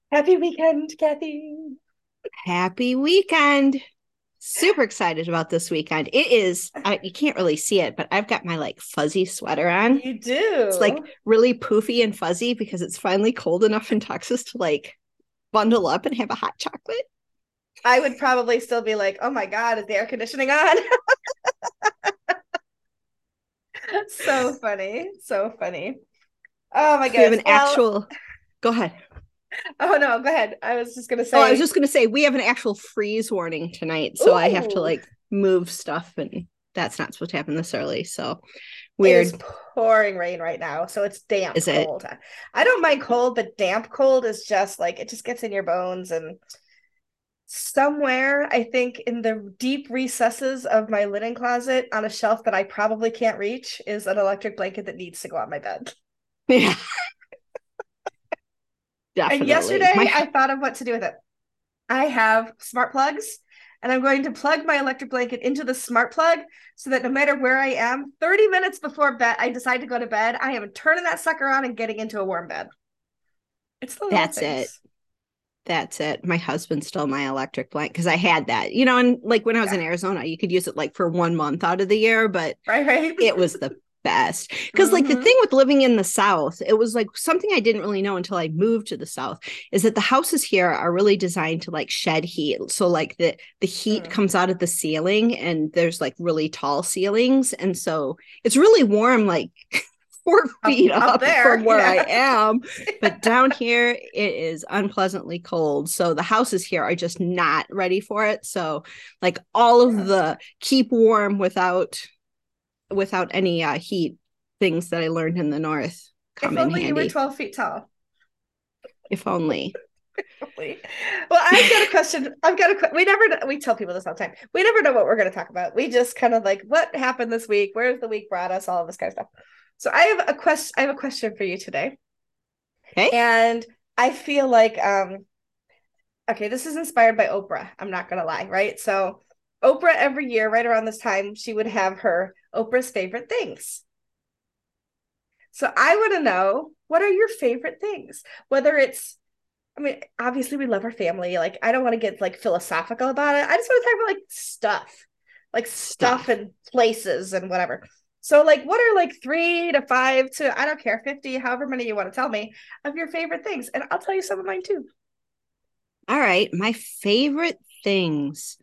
Happy weekend, Kathy. Happy weekend. Super excited about this weekend. It is, you can't really see it, but I've got my like fuzzy sweater on. You It's like do. really poofy and fuzzy because it's finally cold enough in Texas to like bundle up and have a hot chocolate. I would probably still be like, oh my God, is the air conditioning on? So funny. So funny. Oh my We have goodness. an Well, actual, go ahead. oh no, go ahead. I was just gonna Oh, I was say, just going to say, we have an actual freeze warning tonight. So I have to ooh, like move stuff and that's not supposed to happen this early. So it is weird. pouring rain right now. So it's damp Is it? cold. I don't mind cold, but damp cold is just like it just gets in your bones. And somewhere, I think in the deep recesses of my linen closet on a shelf that I probably can't reach is an electric blanket that needs to go on my bed. Yeah, And definitely. yesterday I thought of what to do with it. I have smart plugs and I'm going to plug my electric blanket into the smart plug so that no matter where I am, 30 minutes before bed, I decide to go to bed, I am turning that sucker on and getting into a warm bed. It's the little That's it. things. That's it. My husband stole my electric blanket because I had that, and like when I was Yeah. in Arizona, you could use it like for 1 month out of the year, but Right, right. it was the best. Because like the thing Mm-hmm. with living in the South, it was like something I didn't really know until I moved to the South, is that the houses here are really designed to like shed heat. So like the heat Mm. comes out of the ceiling and there's like really tall ceilings. And so it's really warm, like 4 feet Up up there. from where I Yeah. am. But down here, it is unpleasantly cold. So the houses here are just not ready for it. So, like, all of Yeah. the keep warm without any heat things that I learned in the north If come in only you were handy. 12 feet tall. If only. Well, I've got a question. We never, we tell people this all the time. We never know what we're going to talk about. We just kind of like, what happened this week? Where's the week brought us? All of this kind of stuff. So I have a question for you today. Okay. And I feel like, okay, this is inspired by Oprah. I'm not going to lie, right? So Oprah every year, right around this time, she would have her Oprah's favorite things. So I want to know, what are your favorite things? Whether it's, I mean, obviously we love our family. Like, I don't want to get like philosophical about it. I just want to talk about like stuff Stuff. and places and whatever. So, like, what are like 3 to 5 to, I don't care, 50, however many you want to tell me of your favorite things? And I'll tell you some of mine too. All right. My favorite things: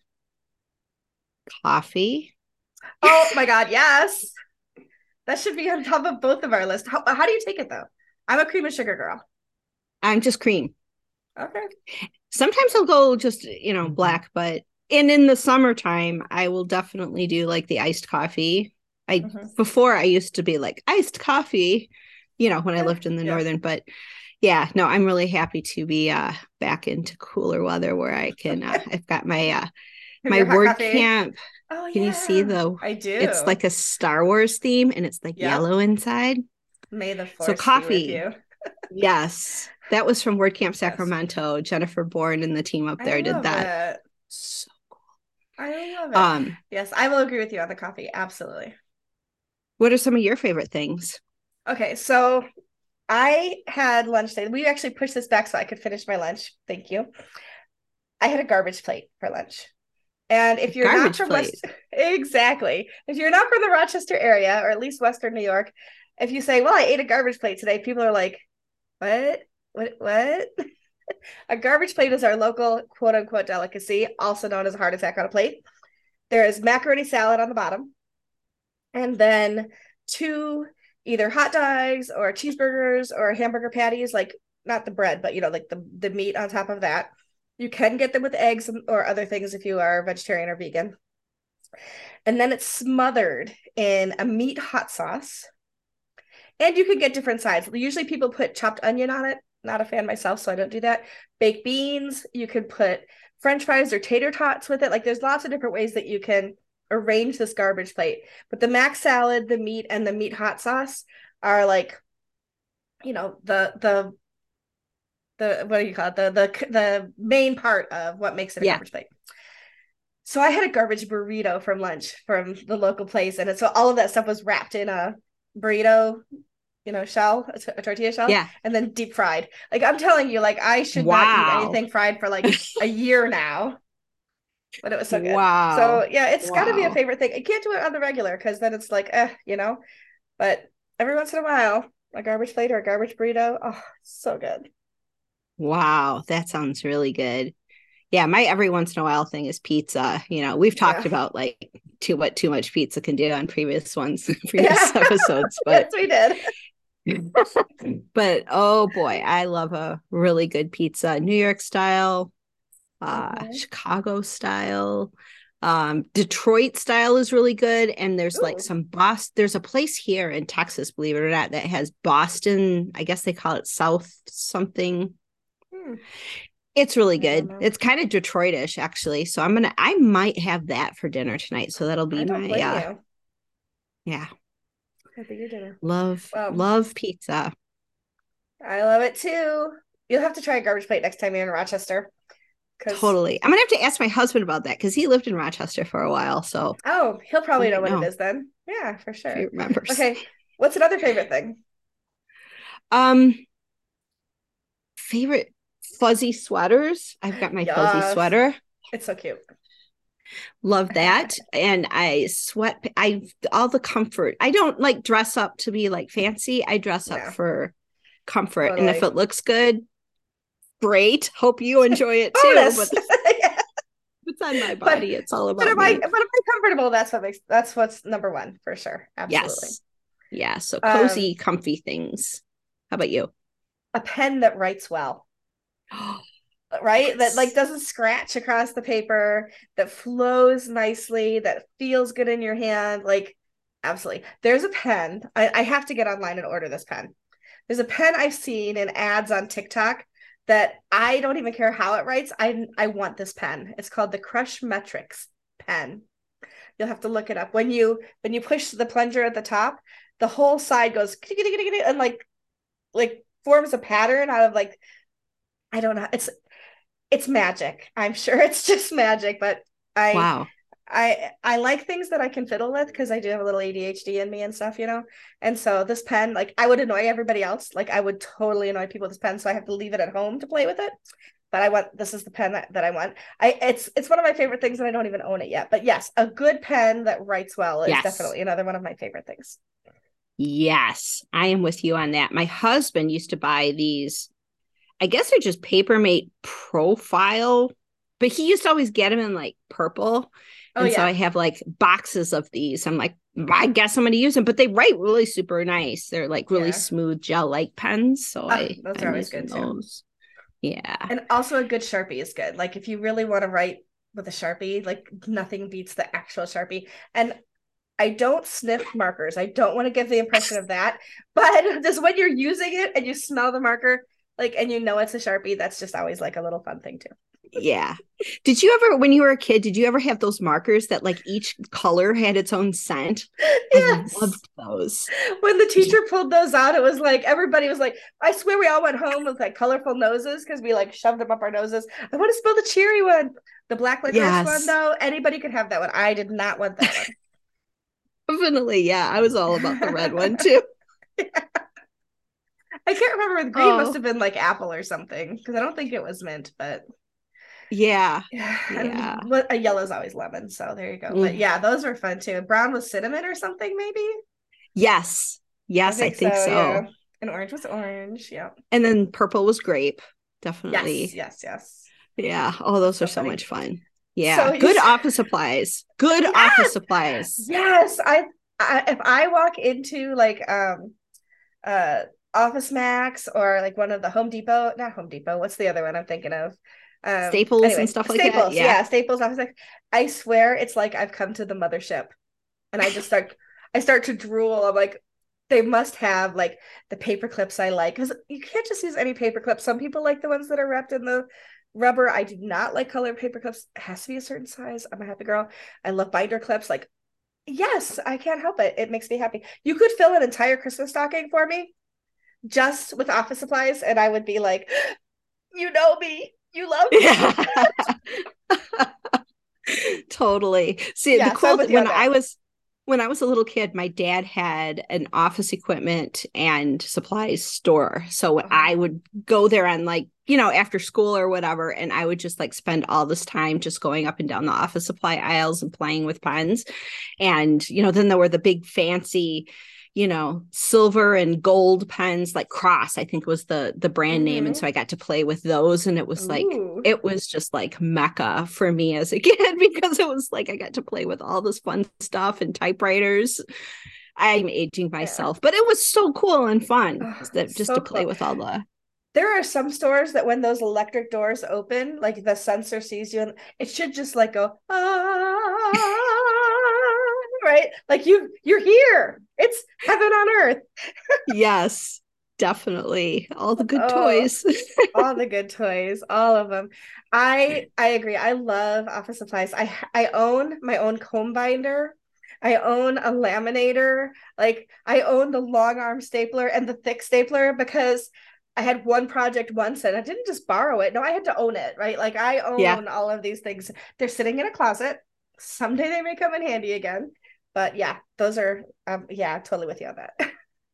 coffee. Oh my God, yes. That should be on top of both of our list. How do you take it though? I'm a cream and sugar girl. I'm just cream. Okay. Sometimes I'll go just, black, but and in the summertime, I will definitely do like the iced coffee. I Mm-hmm. Before I used to be like iced coffee, when I Yeah. lived in the Yeah. northern, but yeah, no, I'm really happy to be back into cooler weather where I can I've got Have my your hot word coffee. camp. Oh Can you see yeah, the I it's do. like a Star Wars theme and it's like Yep. yellow inside. May the So force be with coffee. you. Yes. That was from WordCamp Yes. Sacramento. Jennifer Bourne and the team up I there did love that. it. So I love it. um Yes, I will agree with you on the coffee. Absolutely. what are some of your favorite things? Okay, so I had lunch today. We actually pushed this back so I could finish my lunch. Thank you. I had a garbage plate for lunch. And A if you're not garbage from plate. West, exactly. If you're not from the Rochester area, or at least Western New York, if you say, "Well, I ate a garbage plate today," people are like, "What? What?" A garbage plate is our local quote unquote delicacy, also known as a heart attack on a plate. There is macaroni salad on the bottom, and then two either hot dogs or cheeseburgers or hamburger patties, like not the bread, but like the meat on top of that. You can get them with eggs or other things if you are vegetarian or vegan. And then it's smothered in a meat hot sauce. And you can get different sides. Usually people put chopped onion on it. Not a fan myself, so I don't do that. Baked beans, you could put French fries or tater tots with it. Like there's lots of different ways that you can arrange this garbage plate. But the mac salad, the meat, and the meat hot sauce are like, the what do you call it? The main part of what makes it a Yeah. garbage plate. So I had a garbage burrito from lunch from the local place, and so all of that stuff was wrapped in a burrito shell, a tortilla shell, Yeah. and then deep fried. Like I'm telling you, like I should not eat Wow. anything fried for like a year now, but it was so good. Wow. So yeah, it's got to be a Wow. favorite thing. I can't do it on the regular because then it's like, But every once in a while, a garbage plate or a garbage burrito, oh, so good. Wow. That sounds really good. Yeah, my every once in a while thing is pizza. We've talked Yeah, about like what too much pizza can do on previous ones, previous yeah. episodes, Yes, but we did. but oh boy, I love a really good pizza. New York style, Mhm. Chicago style, Detroit style is really good. And there's like Ooh. some Boston, there's a place here in Texas, believe it or not, that has Boston, I guess they call it South something. Hmm. It's really I don't good. know. It's kind of Detroitish actually. So I might have that for dinner tonight. So that'll I be don't my blame you. yeah, That'd be your dinner. love Well, love pizza. I love it too. You'll have to try a garbage plate next time you're in Rochester. Because, Totally. I'm gonna have to ask my husband about that because he lived in Rochester for a while. So oh, he'll he probably know might what it know is then. Yeah, for if he sure. remembers. Okay. What's another favorite thing? Um, favorite fuzzy sweaters. I've got my fuzzy Yes. sweater. It's so cute. Love that. And I sweat I all the comfort. I don't like dress up to be like fancy. I dress up Yeah, for comfort. And if totally. it looks good, great. Hope you enjoy it too. Bonus. But Yeah. it's on my But body. It's all but about am I me. but am I comfortable? That's what's number one for sure. Absolutely. Yes. Yeah. So Um, cozy, comfy things. How about you? a pen that writes well, right? That like Yes. doesn't scratch across the paper, that flows nicely, that feels good in your hand. Like, absolutely. There's a pen. I have to get online and order this pen. There's a pen I've seen in ads on TikTok that I don't even care how it writes. I want this pen. It's called the Crush Metrics pen. You'll have to look it up. When you push the plunger at the top, the whole side goes and like forms a pattern out of like I don't know. It's magic. I'm sure it's just magic, but I Wow. I like things that I can fiddle with because I do have a little ADHD in me and stuff. And so this pen, like I would annoy everybody else. Like I would totally annoy people with this pen, so I have to leave it at home to play with it. But I want this is the pen that I want. It's one of my favorite things, and I don't even own it yet. But yes, a good pen that writes well is Yes. definitely another one of my favorite things. Yes. I am with you on that. My husband used to buy these, I guess they're just Papermate profile, but he used to always get them in like purple. Oh And so I yeah, have like boxes of these. I'm like, I guess I'm going to use them, but they write really super nice. They're like really yeah. smooth gel like pens. So Those are I'm always using good too. those. Yeah. And also a good Sharpie is good. Like if you really want to write with a Sharpie, like nothing beats the actual Sharpie. And I don't sniff markers. I don't want to give the impression of that. But just when you're using it and you smell the marker, like and you know it's a Sharpie, that's just always like a little fun thing too. Yeah. Did you ever, when you were a kid, did you ever have those markers that like each color had its own scent? I Yes. loved those. When the teacher pulled those out, it was like everybody was like, I swear we all went home with like colorful noses because we like shoved them up our noses. I want to smell the cherry one. The black licorice one, Yes, though, anybody could have that one. I did not want that one. definitely. Yeah. I was all about the red one too. I can't remember. The green must Oh, have been like apple or something because I don't think it was mint, but yeah. yeah, Yeah. and a yellow is always lemon. So there you go. But Mm. yeah, those were fun too. Brown was cinnamon or something, maybe. Yes. I Yes, I think think so. so. Yeah, and orange was orange. Yeah. And then purple was grape. Yes. Definitely. Yes. Yes. Yeah. Oh, That's those are so so funny. much fun. So Yeah. you Good said office supplies. Good office yes, supplies. yes. I if I walk into like uh Office Max or like one of the Home Depot, not Home Depot, what's the other one I'm thinking of? Staples and Anyway, stuff like that. Staples, Yeah. yeah, Staples Office Max. I swear it's like I've come to the mothership and I start to drool. I'm like, they must have like the paper clips I like because you can't just use any paper clips. Some people like the ones that are wrapped in the rubber. I do not like colored paper clips. It has to be a certain size. I'm a happy girl. I love binder clips. Like, yes, I can't help it. It makes me happy. You could fill an entire Christmas stocking for me just with office supplies, and I would be like, you know me, you love me. Yeah. Totally. See, the Yes, I'm cool with you when on I that. was when I was a little kid, my dad had an office equipment and supplies store. So Oh, I would go there on like, after school or whatever. And I would just like spend all this time just going up and down the office supply aisles and playing with pens. And, then there were the big fancy, silver and gold pens, like Cross, I think was the brand name. And mm-hmm. so I got to play with those. And Ooh, it was just like mecca for me as a kid because it was like I got to play with all this fun stuff and typewriters. I'm aging yeah. myself, but it was so cool and fun Oh, just to so play cool. with all the. There are some stores that when those electric doors open, like the sensor sees you, and it should just like go, right? Like you're here. It's heaven on earth. Yes, definitely. All the good Oh, toys. all the good toys, all of them. I agree. I love office supplies. I own my own comb binder. I own a laminator. Like I own the long arm stapler and the thick stapler because I had one project once and I didn't just borrow it. No, I had to own it, right? Like I Yeah. own all of these things. They're sitting in a closet. Someday they may come in handy again. But yeah, those are yeah, totally with you on that.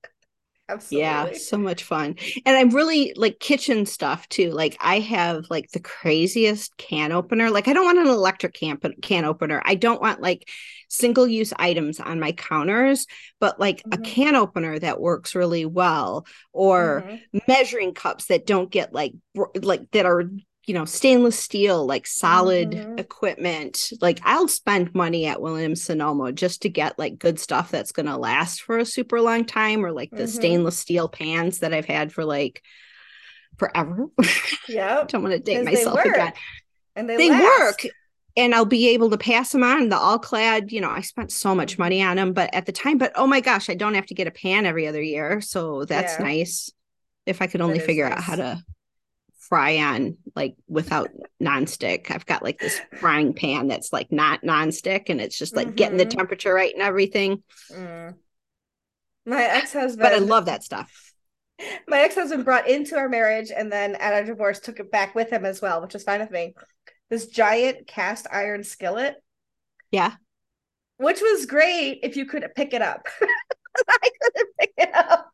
Yeah, Absolutely. so much fun. And I'm really like kitchen stuff too. Like I have like the craziest can opener. Like I don't want an electric can opener. I don't want like single use items on my counters, but like a Mm-hmm. can opener that works really well, or Mm-hmm. measuring cups that don't get like that are stainless steel, like solid Mm-hmm. equipment. Like I'll spend money at Williams Sonoma just to get like good stuff that's going to last for a super long time, or like the Mm-hmm. stainless steel pans that I've had for like forever. Yep. Don't want to date Because they myself again. work and they They work. last. And I'll be able to pass them on. The all clad, I spent so much Mm-hmm. money on them, but at the time, but oh my gosh, I don't have to get a pan every other year. So that's Yeah, nice. If I could that only is figure out how nice. to fry on like without nonstick. I've got like this frying pan that's like not nonstick and it's just like getting the Mm-hmm. temperature right and everything. Mm. My But I ex-husband, love that stuff. my ex-husband brought into our marriage and then at our divorce took it back with him as well, which is fine with me. This giant cast iron skillet, Yeah. which was great if you could pick it up. I couldn't pick it up.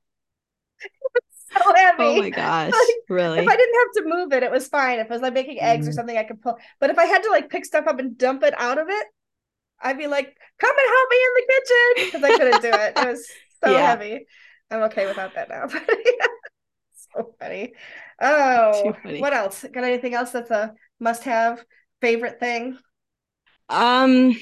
So Oh heavy. my gosh. Like, if I Really? didn't have to move it, it was fine. If I was like making eggs or Mm. something, I could pull. But if I had to like pick stuff up and dump it out of it, I'd be like, come and help me in the kitchen because I couldn't do it. It was so Yeah. heavy. I'm okay without that now. So funny. Too Oh, funny. what else? Got anything else that's a must have favorite thing? Um,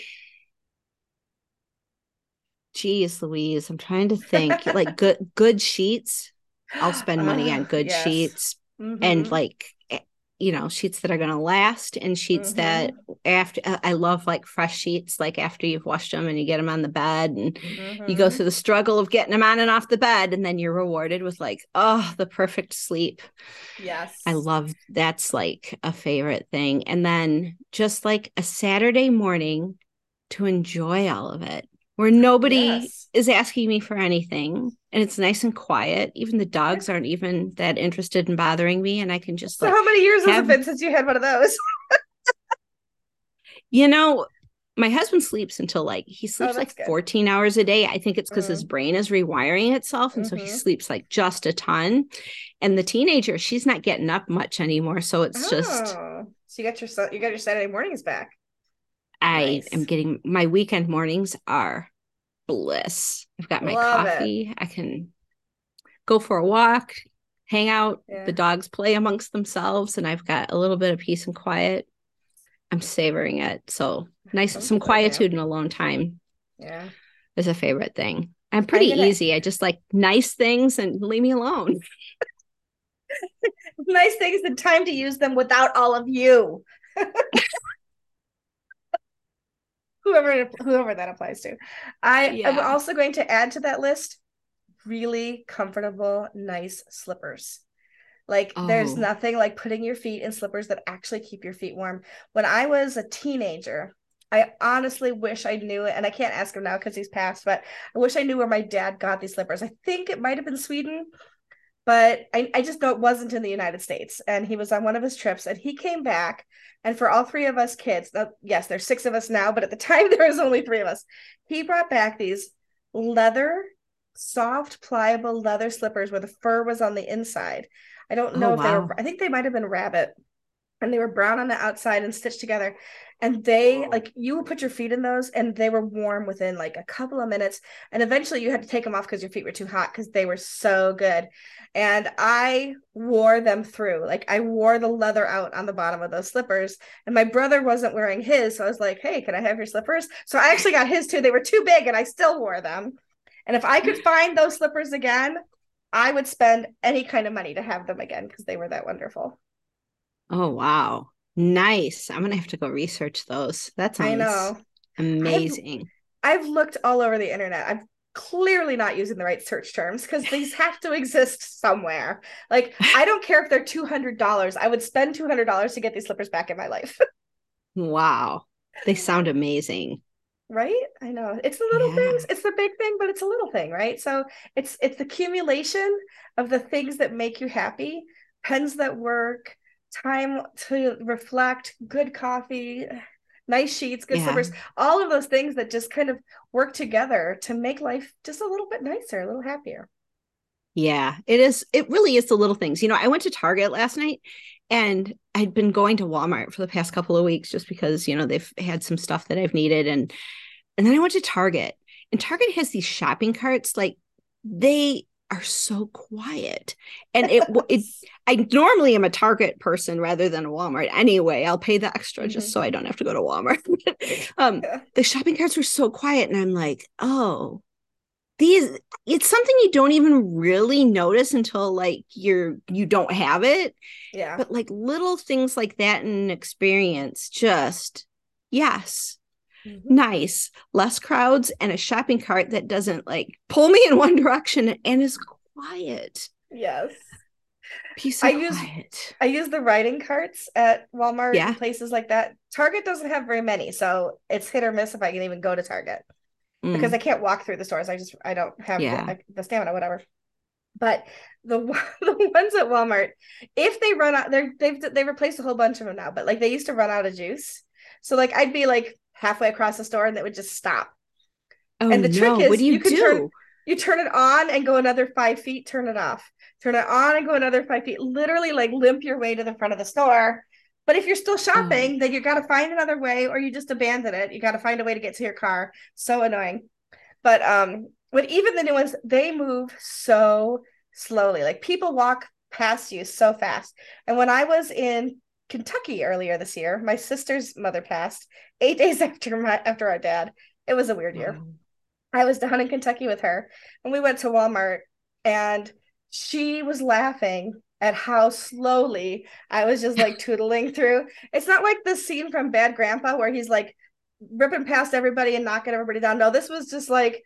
Geez, Louise, I'm trying to think. Like good sheets. I'll spend money on good Yes. sheets and Mm-hmm. like sheets that are going to last and sheets that Mm-hmm. after I love like fresh sheets like after you've washed them and you get them on the bed and you go Mm-hmm. through the struggle of getting them on and off the bed and then you're rewarded with like the perfect sleep. I Yes. love that's like a favorite thing. And then just like a Saturday morning to enjoy all of it, where nobody Yes. is asking me for anything and it's nice and quiet. Even the Yeah. dogs aren't even that interested in bothering me. And I can just So like how many years has it have, been since you had one of those? you know, my husband sleeps until like he Oh, sleeps like that's good. 14 hours a day. I think it's because his Mm. brain is rewiring itself. And so he Mm-hmm. sleeps like just a ton. And the teenager, she's not getting up much anymore. So it's just Oh, so you got your Saturday mornings back. I am Nice. getting my weekend mornings are bliss. I've got my Love it. coffee. I can go for a walk, hang out. The Yeah. dogs play amongst themselves, and I've got a little bit of peace and quiet. I'm savoring it. So nice, Some some people do. quietude and alone time Yeah. is a favorite thing. I'm pretty I'm gonna easy. I just like nice things and leave me alone. nice things and time to use them without all of you. Whoever that applies to. I am Yeah. also going to add to that list really comfortable, nice slippers. Like there's Oh, nothing like putting your feet in slippers that actually keep your feet warm. When I was a teenager, I honestly wish I knew it, and I can't ask him now because he's passed, but I wish I knew where my dad got these slippers. I think it might have been Sweden. but I just know it wasn't in the United States. And he was on one of his trips and he came back. And for all three of us kids, yes, there's six of us now, but at the time there was only three of us. He brought back these leather, soft, pliable leather slippers where the fur was on the inside. I don't Oh, know if they were, wow. I think they might have been rabbit, and they were brown on the outside and stitched together. And they like you would put your feet in those and they were warm within like a couple of minutes. And eventually you had to take them off because your feet were too hot because they were so good. And I wore them through. Like I wore the leather out on the bottom of those slippers. And my brother wasn't wearing his. So I was like, hey, can I have your slippers? So I actually got his too. They were too big and I still wore them. And if I could find those slippers again, I would spend any kind of money to have them again because they were that wonderful. Oh, wow. Nice. I'm gonna have to go research those. That I sounds know. I've amazing. I've looked all over the internet. I'm clearly not using the right search terms because these have to exist somewhere. Like, I don't care if they're $200. I would spend $200 to get these slippers back in my life. Wow. They sound amazing. Right? I know. It's the little Yeah. things. It's the big thing, but it's a little thing, right? So it's the accumulation of the things that make you happy, pens that work, time to reflect, good coffee, nice sheets, good Yeah. slippers, all of those things that just kind of work together to make life just a little bit nicer, a little happier. Yeah. It is. It really is the little things. I went to Target last night and I'd been going to Walmart for the past couple of weeks just because, they've had some stuff that I've needed. And then I went to Target, and Target has these shopping carts. Like, they are so quiet. And I normally am a Target person rather than a Walmart. Anyway, I'll pay the extra just Mm-hmm. so I don't have to go to Walmart. Yeah. The shopping carts were so quiet, and I'm like, oh, these. It's something you don't even really notice until like you don't have it. Yeah. But like little things like that in an experience, just yes, Mm-hmm. nice, less crowds, and a shopping cart that doesn't like pull me in one direction and is quiet. Yes. Peace I and use quiet. I use the writing carts at Walmart and Yeah. places like that. Target doesn't have very many, so it's hit or miss if I can even go to Target because I Mm, can't walk through the stores. I don't have yeah. the stamina, whatever. But the the ones at Walmart, if they run out, they've replaced a whole bunch of them now. But like they used to run out of juice, so like I'd be like halfway across the store and it would just stop. Oh And the trick no. What do is you do? you turn it on and go another 5 feet, turn it off, turn it on and go another 5 feet, literally like limp your way to the front of the store. But if you're still Oh, shopping, then you got to find another way or you just abandon it. You got to find a way to get to your car. So annoying. But when even the new ones, they move so slowly. Like people walk past you so fast. And when I was in Kentucky earlier this year, my sister's mother passed 8 days after our dad. It was a weird year. wow. I was down in Kentucky with her and we went to Walmart and she was laughing at how slowly I was just like tootling through. It's not like the scene from Bad Grandpa where he's like ripping past everybody and knocking everybody down. No, this was just like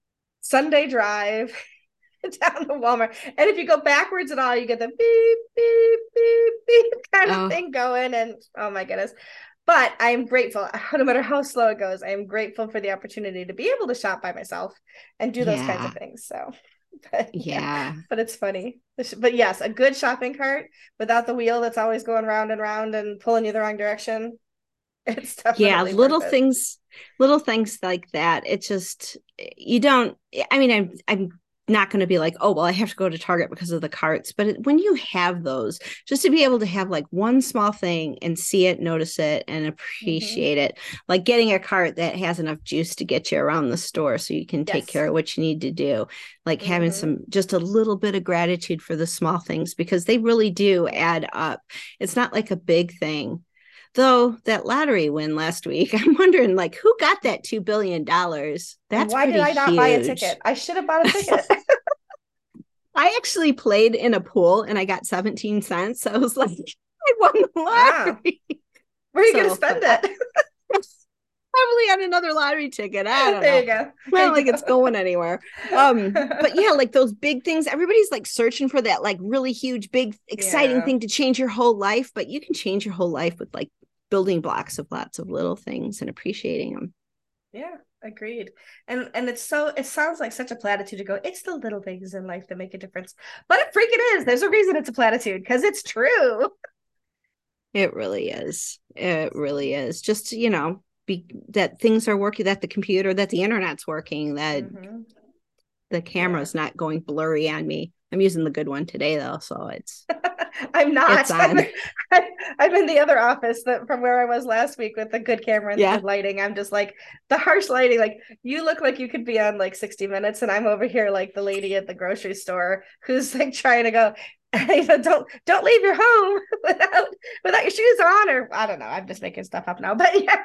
Sunday drive down to Walmart. And if you go backwards at all, you get the beep, beep, beep, beep kind of Oh, thing going. And oh my goodness. But I am grateful, no matter how slow it goes, I am grateful for the opportunity to be able to shop by myself and do those kinds of yeah. things. So, but yeah, Yeah. but it's funny. But yes, a good shopping cart without the wheel that's always going round and round and pulling you the wrong direction. It's Yeah, definitely worth it. little things like that. It just you don't. I mean, I'm not going to be like, oh well, I have to go to Target because of the carts. But when you have those, just to be able to have like one small thing and see it, notice it, and Mm-hmm. appreciate it, like getting a cart that has enough juice to get you around the store so you can take Yes. care of what you need to do, like having Mm-hmm. some just a little bit of gratitude for the small things because they really do add up. It's not like a big thing. Though that lottery win last week, I'm wondering like who got that $2 billion. That's Why did pretty I not buy a ticket? huge. I should have bought a ticket. I actually played in a pool and I got 17 cents. So I was like, I won the Wow. lottery. Where are you going to So, spend but I it? probably on another lottery ticket. I don't There know. you go. There Not you like it's going anywhere. But go. yeah, like those big things, everybody's like searching for that like really huge, big, exciting Yeah. thing to change your whole life. But you can change your whole life with like building blocks of lots of little things and appreciating them. Yeah, agreed. And it sounds like such a platitude to go, it's the little things in life that make a difference. But it freaking is. There's a reason it's a platitude because it's true. It really is. It really is. Just, that things are working, that the computer, that the internet's working, that Hmm. the Yeah. camera's not going blurry on me. I'm using the good one today though, so I'm it's not. on. I'm in the other office that from where I was last week with the good camera and the Yeah. good lighting. I'm just like the harsh lighting. Like you look like you could be on like 60 Minutes, and I'm over here like the lady at the grocery store who's like trying to go. Don't leave your home without your shoes on, or I don't know. I'm just making stuff up now, but yeah.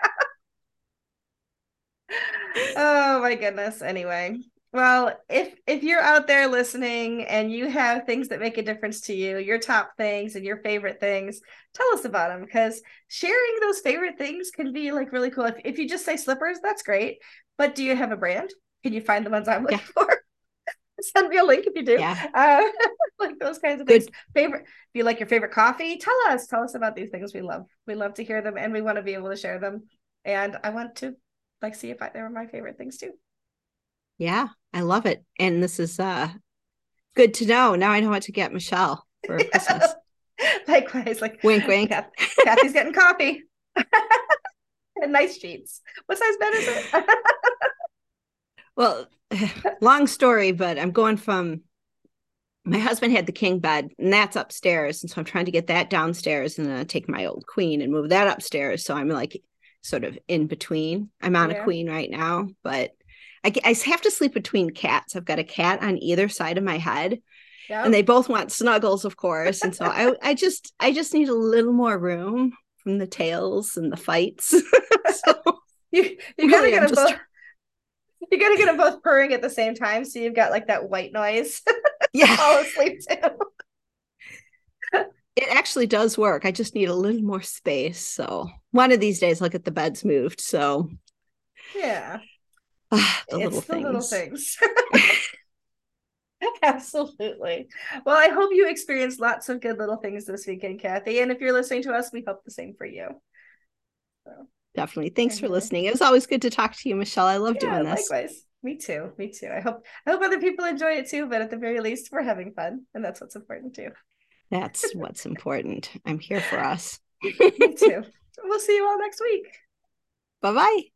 Oh my goodness. Anyway, well, if you're out there listening and you have things that make a difference to you, your top things and your favorite things, tell us about them because sharing those favorite things can be like really cool. If you just say slippers, that's great. But do you have a brand? Can you find the ones I'm Yeah. looking for? Send me a link if you do. Yeah. Uh, like those kinds of things. Good. Favorite, if you like your favorite coffee, tell us. Tell us about these things we love. We love to hear them and we want to be able to share them. And I want to like see if they were my favorite things too. Yeah. I love it. And this is good to know. Now I know what to get Michelle for Christmas. Likewise, like Wink, wink. Kathy's getting coffee and nice sheets. What size bed is it? Well, long story, but I'm going from my husband had the king bed and that's upstairs. And so I'm trying to get that downstairs and then take my old queen and move that upstairs. So I'm like sort of in between. I'm on a Yeah. queen right now, but I have to sleep between cats. I've got a cat on either side of my head and Yep. they both want snuggles, of course. And so I just need a little more room from the tails and the fights. So You gotta really, get I'm them just, both. You gotta get them both purring at the same time, so you've got like that white noise to yeah, fall asleep to. it actually does work. I just need a little more space. So one of these days I'll get the beds moved. So Yeah, the little it's the little things. things. Absolutely. Well, I hope you experienced lots of good little things this weekend, Kathy. And if you're listening to us, we hope the same for you. So, Definitely. Thanks for anyway. listening. It was always good to talk to you, Michelle. I love Yeah, doing this. likewise. Me too. Me too. I hope other people enjoy it too, but at the very least, we're having fun, and that's what's important too. That's what's important. I'm here for us. Me too. We'll see you all next week. Bye bye.